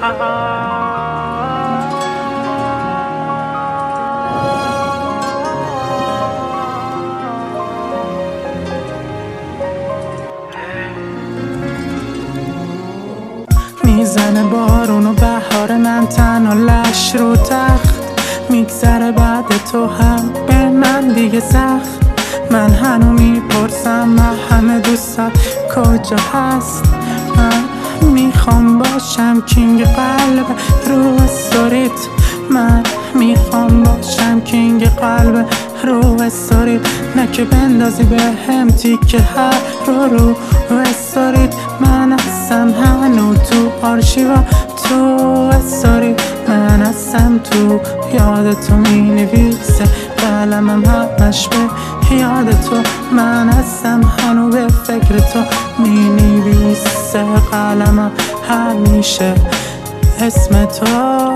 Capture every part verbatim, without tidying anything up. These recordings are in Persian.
میزنه بارون و بهار، من تنها لش رو تخت. میگذره بعد تو هم به من دیگه سخت. من هنو میپرسم من همه دوستت کجا هست. من میخوام باشم کینگ قلب رو استوریت. من میخوام باشم کینگ قلب رو استوریت. نه که بندازی به هم تیکه هر رو رو استوریت. من هستم هنو تو آرشیوا تو استوریت. من هستم تو یاد تو می نویسه قلمم همش به یاد تو. من هستم هنو به فکر تو می نویسه قلمم همیشه اسم تو.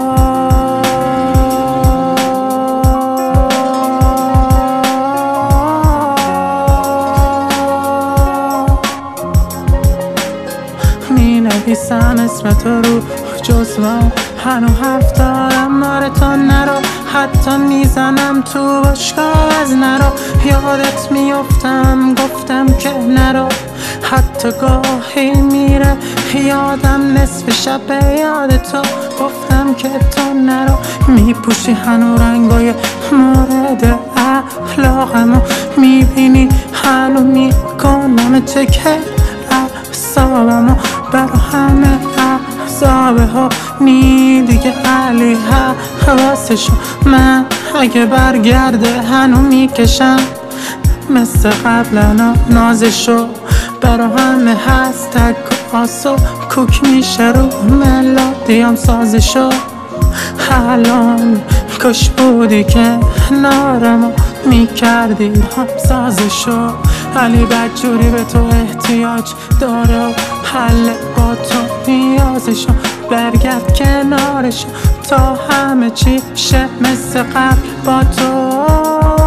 می نویسم اسم تو رو جزوام، هنو حرف دارم آره تو نرو. حتی میزنم تو باشگاه از نرو. یادت میفتم گفتم که نرو. حتی گاهی میره یادم نصف شب به یاد تو گفتم که تو نرو. میپوشی هنو رنگای مورد اخلاقمو، میبینی هنو میکنم چکه اعصابمو. برا همه احزابه ها نی دیگه علی حواسشو. من اگه برگرده هنو میکشم مثل قبلنا نازشو. برا همه هست تک و آسو کوک میشه رو ملادیام سازشو. الان کاش بودی که نارمو میکردی هم سازشو. علی بدجوری به تو احتیاج داره و حل با تو نیازشو. برگرد کنارشو تا همه چی شه مثل قبل با تو.